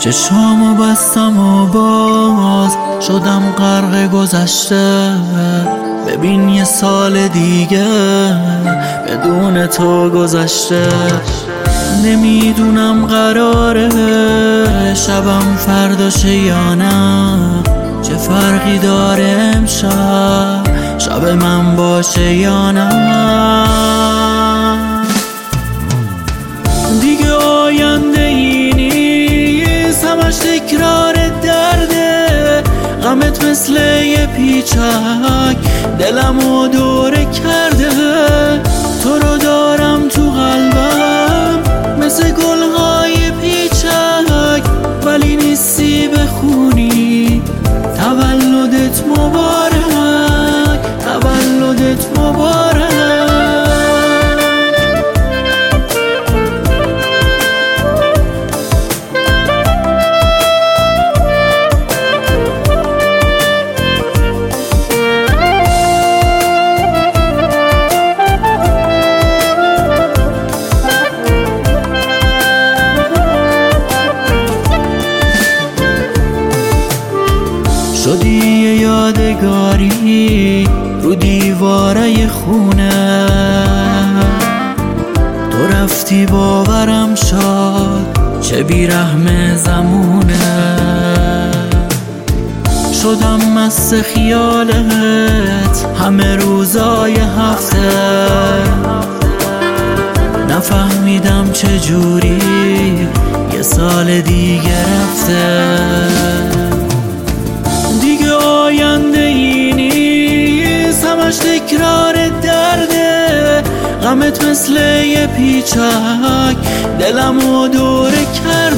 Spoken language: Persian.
چشامو بستم و باز شدم غرق گذشته. ببین یه سال دیگه بدون تو گذشته. نمیدونم قراره شبم فرداشه یا نه، چه فرقی داره امشب شب من باشه یا نه. دیگه آینده ای نیست، همش تکرار درده. غمت مثل یه پیچک دلمو دوره کرده. تو رو دارم تو قلبم مثل گلهای پیچک، ولی نیستی بخونی تولدت مبارک، تولدت مبارک. شدی یه یادگاری رو دیواره خونه. تو رفتی باورم شد چه بیرحم زمونه. شدم مست خیالت همه روزای هفته. نفهمیدم چه جوری یه سال دیگه رفته. دیگه آینده ای نیست، همش تکرار درده. غمت مثل یه پیچک دلمو دوره کرد.